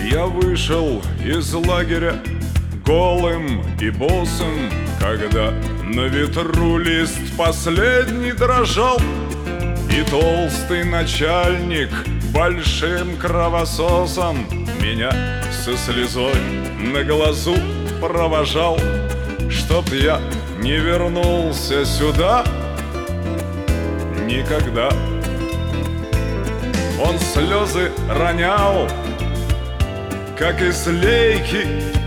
Я вышел из лагеря голым и босым, когда на ветру лист последний дрожал, и толстый начальник большим кровососом меня со слезой на глазу провожал, чтоб я не вернулся сюда никогда. Он слезы ронял, как из лейки.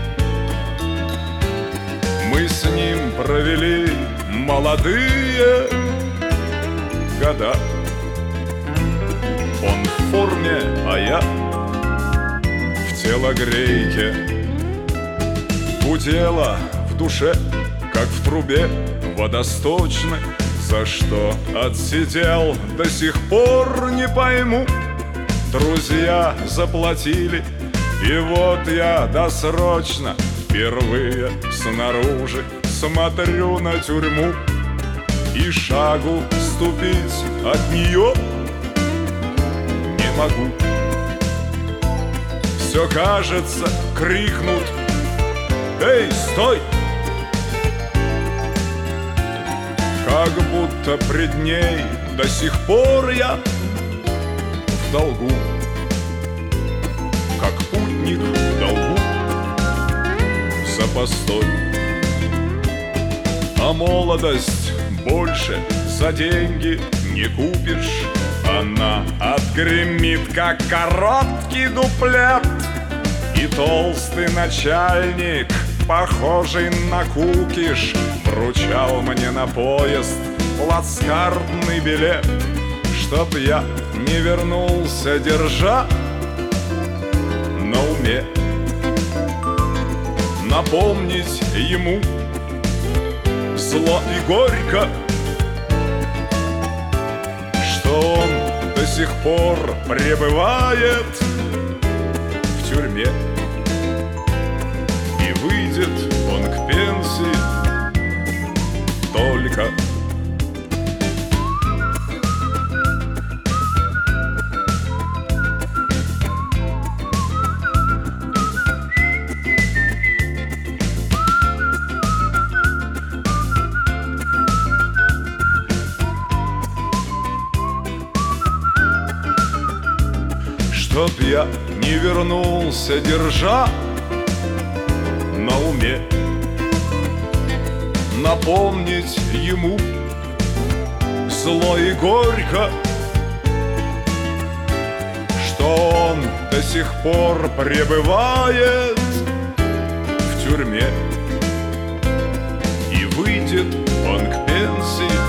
Мы с ним провели молодые года. Он в форме, а я в телогрейке. Гудело в душе, как в трубе водосточной. За что отсидел, до сих пор не пойму. Друзья заплатили, и вот я досрочно впервые снаружи смотрю на тюрьму. И шагу ступить от нее не могу. Все кажется, крикнут: «Эй, стой!» Как будто пред ней до сих пор я в долгу, как путник в долгу за постой. А молодость больше за деньги не купишь. Она отгремит, как короткий дуплет. И толстый начальник, похожий на кукиш, вручал мне на поезд плацкартный билет, чтоб я не вернулся, держа на уме напомнить ему зло и горько, что он до сих пор пребывает в тюрьме. И выйдет он к пенсии только чтоб я не вернулся, держа на уме напомнить ему зло и горько, что он до сих пор пребывает в тюрьме. И выйдет он к пенсии